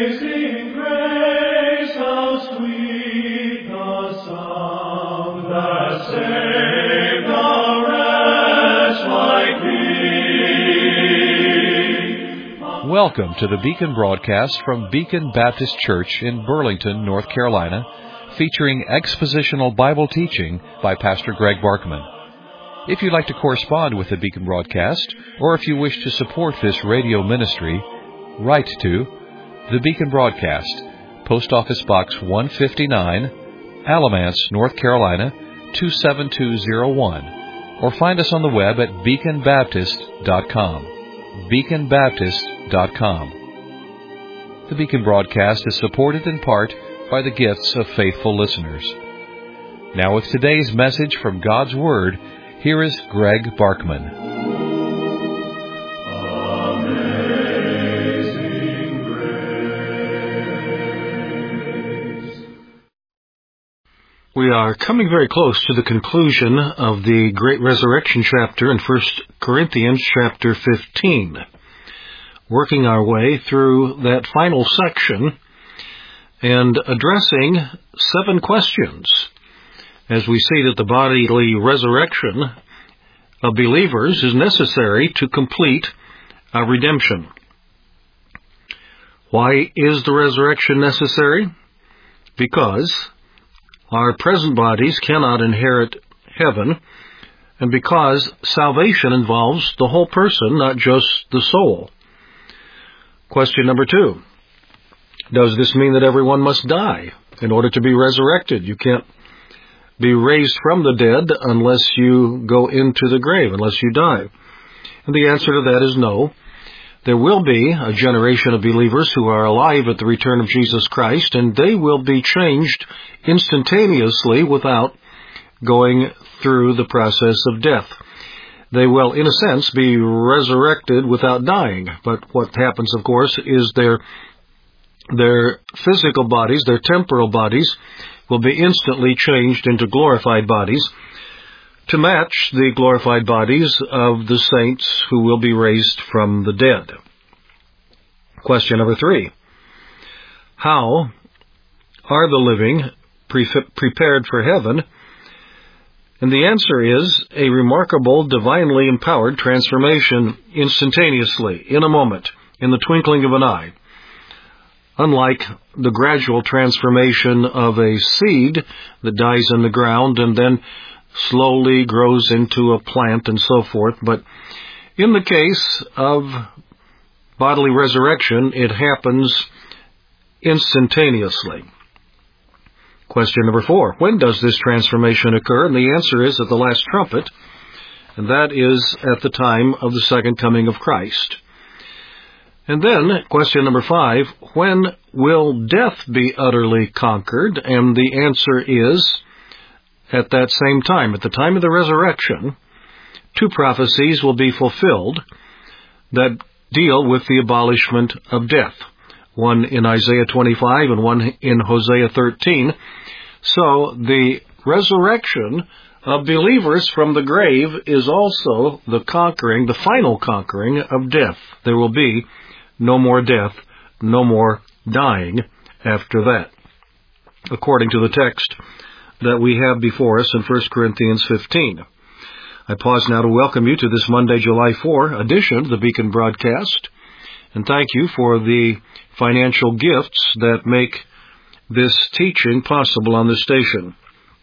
Amazing grace, how sweet the sound that saved a wretch like me. Welcome to the Beacon broadcast from Beacon Baptist Church in Burlington, North Carolina, featuring expositional Bible teaching by Pastor Greg Barkman. If you'd like to correspond with the Beacon broadcast, or if you wish to support this radio ministry, write to the Beacon Broadcast, Post Office Box 159, Alamance, North Carolina 27201, or find us on the web at beaconbaptist.com. beaconbaptist.com. The Beacon Broadcast is supported in part by the gifts of faithful listeners. Now with today's message from God's Word, here is Greg Barkman. We are coming very close to the conclusion of the Great Resurrection chapter in 1 Corinthians chapter 15, working our way through that final section and addressing 7 questions as we see that the bodily resurrection of believers is necessary to complete our redemption. Why is the resurrection necessary? Because our present bodies cannot inherit heaven, and because salvation involves the whole person, not just the soul. Question number 2. Does this mean that everyone must die in order to be resurrected? You can't be raised from the dead unless you go into the grave, unless you die. And the answer to that is no. There will be a generation of believers who are alive at the return of Jesus Christ, and they will be changed instantaneously without going through the process of death. They will, in a sense, be resurrected without dying. But what happens, of course, is their physical bodies, their temporal bodies, will be instantly changed into glorified bodies to match the glorified bodies of the saints who will be raised from the dead. Question number 3. How are the living prepared for heaven? And the answer is a remarkable, divinely empowered transformation instantaneously, in a moment, in the twinkling of an eye. Unlike the gradual transformation of a seed that dies in the ground and then slowly grows into a plant and so forth. But in the case of bodily resurrection, it happens instantaneously. Question number 4. When does this transformation occur? And the answer is at the last trumpet, and that is at the time of the second coming of Christ. And then, question number 5, when will death be utterly conquered? And the answer is at that same time. At the time of the resurrection, 2 prophecies will be fulfilled that deal with the abolishment of death. One in Isaiah 25 and one in Hosea 13. So the resurrection of believers from the grave is also the conquering, the final conquering of death. There will be no more death, no more dying after that, according to the text that we have before us in 1 Corinthians 15. I pause now to welcome you to this Monday, July 4 edition of the Beacon broadcast, and thank you for the financial gifts that make this teaching possible on this station.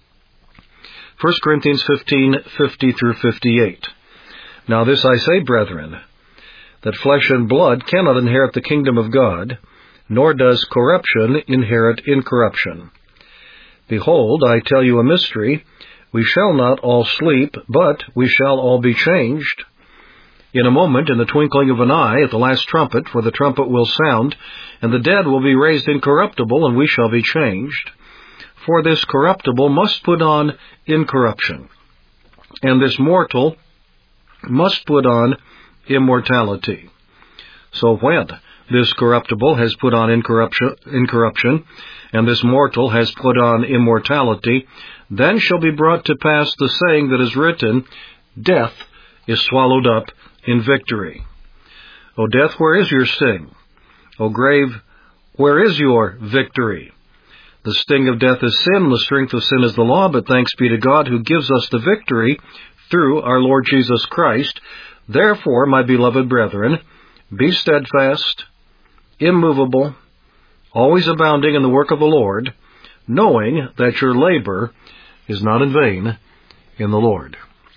1 Corinthians 15:50 through 58. Now this I say, brethren, that flesh and blood cannot inherit the kingdom of God, nor does corruption inherit incorruption. Behold, I tell you a mystery. We shall not all sleep, but we shall all be changed. In a moment, in the twinkling of an eye, at the last trumpet, for the trumpet will sound, and the dead will be raised incorruptible, and we shall be changed. For this corruptible must put on incorruption, and this mortal must put on immortality. So when this corruptible has put on incorruption, and this mortal has put on immortality, then shall be brought to pass the saying that is written, Death is swallowed up in victory. O death, where is your sting? O grave, Where is your victory? The sting of death is sin, the strength of sin is the law, but thanks be to God who gives us the victory through our Lord Jesus Christ. Therefore, my beloved brethren, be steadfast, immovable, always abounding in the work of the Lord, knowing that your labor is not in vain in the Lord.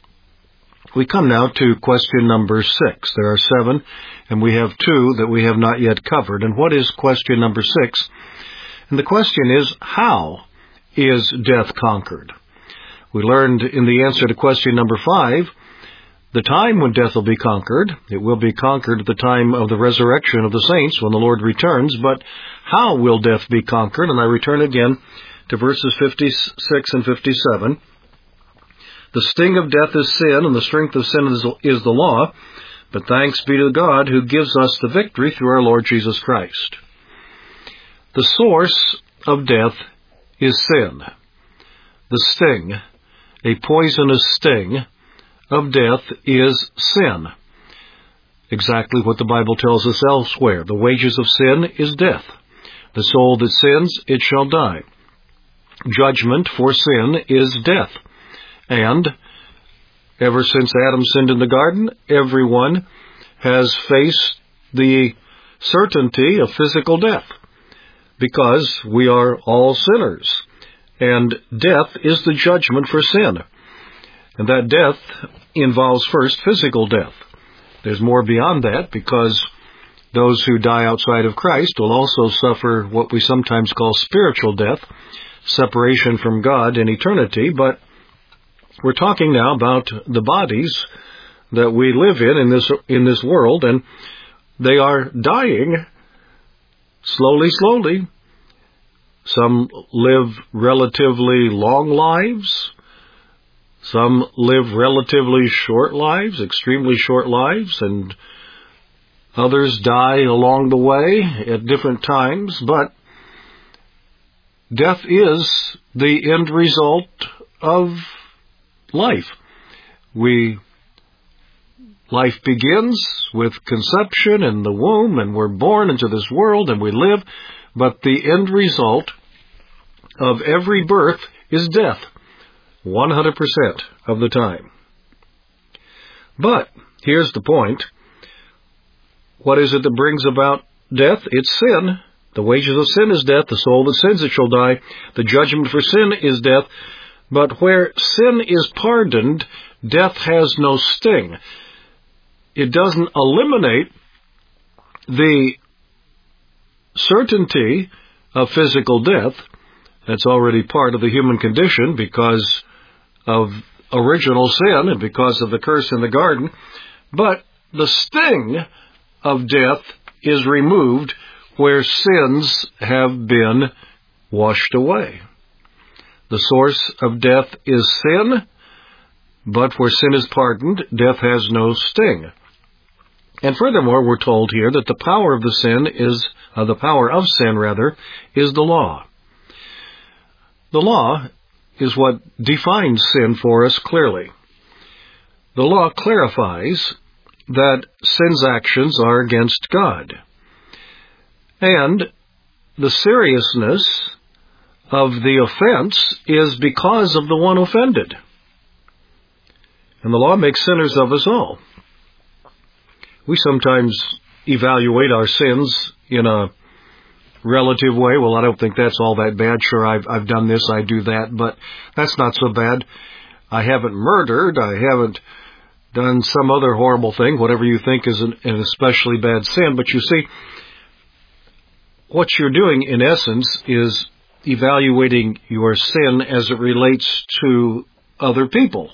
We come now to question number 6. There are 7, and we have 2 that we have not yet covered. And what is question number 6? And the question is, how is death conquered? We learned in the answer to question number 5, the time when death will be conquered. It will be conquered at the time of the resurrection of the saints when the Lord returns. But how will death be conquered? And I return again to verses 56 and 57. The sting of death is sin, and the strength of sin is the law. But thanks be to God who gives us the victory through our Lord Jesus Christ. The source of death is sin. The sting, a poisonous sting of death, is sin. Exactly what the Bible tells us elsewhere. The wages of sin is death. The soul that sins, it shall die. Judgment for sin is death. And ever since Adam sinned in the garden, everyone has faced the certainty of physical death, because we are all sinners. And death is the judgment for sin. And that death involves first physical death. There's more beyond that, because those who die outside of Christ will also suffer what we sometimes call spiritual death, separation from God in eternity. But we're talking now about the bodies that we live in this world, and they are dying slowly. Some live relatively long lives. Some live relatively short lives, extremely short lives, and others die along the way at different times. But death is the end result of life. Life begins with conception in the womb, and we're born into this world, and we live. But the end result of every birth is death, 100% of the time. But here's the point. What is it that brings about death? It's sin. The wages of sin is death. The soul that sins, it shall die. The judgment for sin is death. But where sin is pardoned, death has no sting. It doesn't eliminate the certainty of physical death. That's already part of the human condition because of original sin and because of the curse in the garden. But the sting of death is removed where sins have been washed away. The source of death is sin, but where sin is pardoned, death has no sting. And furthermore, we're told here that the power of sin is the law. The law is what defines sin for us clearly. The law clarifies that sin's actions are against God. And the seriousness of the offense is because of the one offended. And the law makes sinners of us all. We sometimes evaluate our sins in a relative way. Well, I don't think that's all that bad. Sure, I've done this, I do that, but that's not so bad. I haven't murdered, I haven't done some other horrible thing, whatever you think is an especially bad sin. But you see, what you're doing in essence is evaluating your sin as it relates to other people.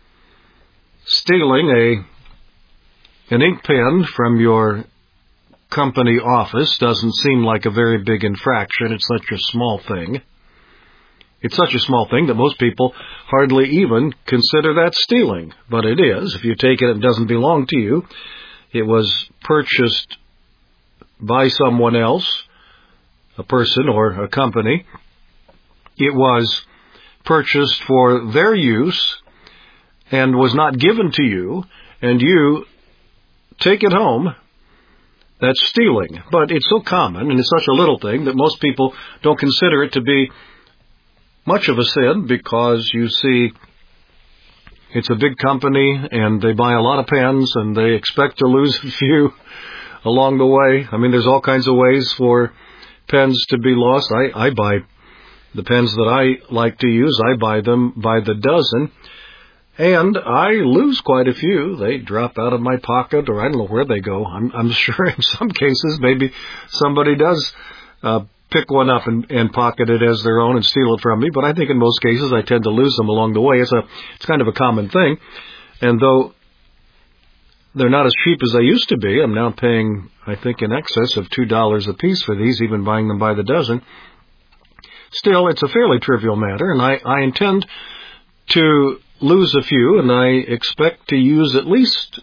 Stealing an ink pen from your company office doesn't seem like a very big infraction. It's such a small thing. It's such a small thing that most people hardly even consider that stealing. But it is. If you take it, it doesn't belong to you. It was purchased by someone else, a person or a company. It was purchased for their use and was not given to you, and you take it home That's stealing. But it's so common, and it's such a little thing, that most people don't consider it to be much of a sin, because you see it's a big company, and they buy a lot of pens, and they expect to lose a few along the way. I mean, there's all kinds of ways for pens to be lost. I buy the pens that I like to use. I buy them by the dozen, and I lose quite a few. They drop out of my pocket, or I don't know where they go. I'm sure in some cases maybe somebody does pick one up and pocket it as their own and steal it from me, but I think in most cases I tend to lose them along the way. It's kind of a common thing, and though they're not as cheap as they used to be, I'm now paying, I think, in excess of $2 a piece for these, even buying them by the dozen. Still, it's a fairly trivial matter, and I intend to lose a few, and I expect to use at least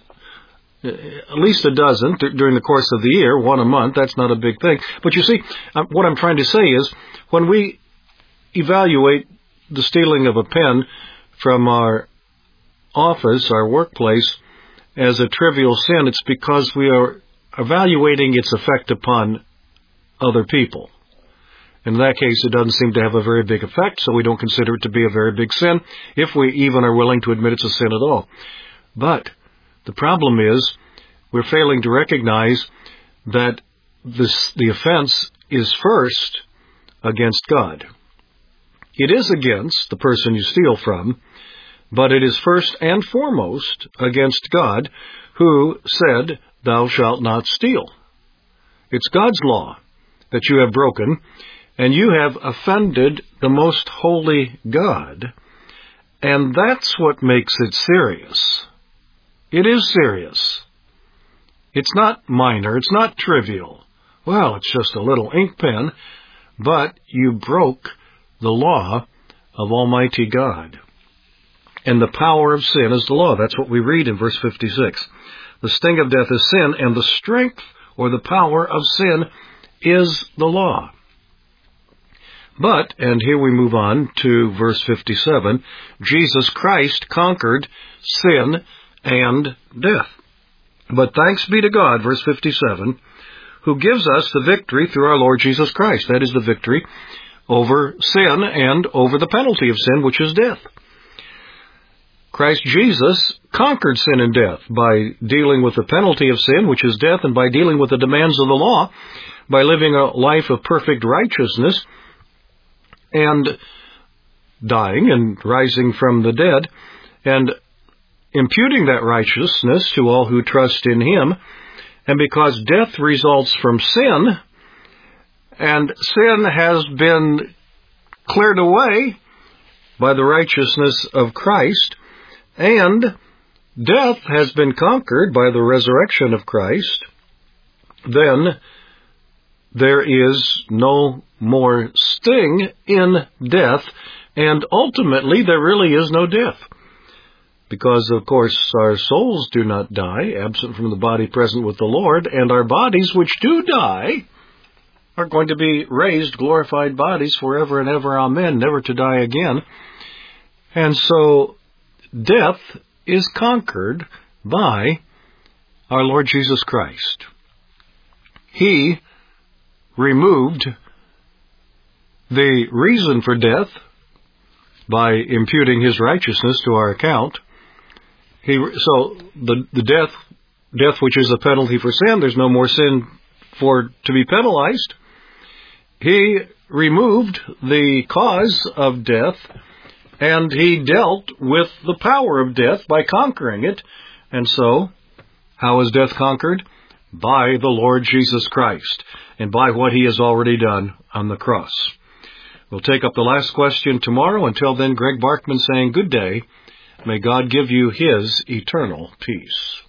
a dozen during the course of the year, one a month. That's not a big thing. But you see, what I'm trying to say is, when we evaluate the stealing of a pen from our office, our workplace, as a trivial sin, it's because we are evaluating its effect upon other people. In that case, it doesn't seem to have a very big effect, so we don't consider it to be a very big sin, if we even are willing to admit it's a sin at all. But the problem is, we're failing to recognize that the offense is first against God. It is against the person you steal from, but it is first and foremost against God, who said, "Thou shalt not steal." It's God's law that you have broken, and you have offended the most holy God. And that's what makes it serious. It is serious. It's not minor. It's not trivial. Well, it's just a little ink pen, but you broke the law of Almighty God. And the power of sin is the law. That's what we read in verse 56. The sting of death is sin, and the strength or the power of sin is the law. But, and here we move on to verse 57, Jesus Christ conquered sin and death. But thanks be to God, verse 57, who gives us the victory through our Lord Jesus Christ. That is the victory over sin and over the penalty of sin, which is death. Christ Jesus conquered sin and death by dealing with the penalty of sin, which is death, and by dealing with the demands of the law, by living a life of perfect righteousness, and dying and rising from the dead, and imputing that righteousness to all who trust in Him. And because death results from sin, and sin has been cleared away by the righteousness of Christ, and death has been conquered by the resurrection of Christ, then there is no more sting in death, and ultimately there really is no death. Because, of course, our souls do not die, absent from the body present with the Lord, and our bodies which do die are going to be raised, glorified bodies forever and ever, amen, never to die again. And so death is conquered by our Lord Jesus Christ. He removed the reason for death by imputing His righteousness to our account. So the death which is a penalty for sin, there's no more sin to be penalized. He removed the cause of death, and He dealt with the power of death by conquering it. And so, how is death conquered? By the Lord Jesus Christ, and by what He has already done on the cross. We'll take up the last question tomorrow. Until then, Greg Barkman saying good day. May God give you His eternal peace.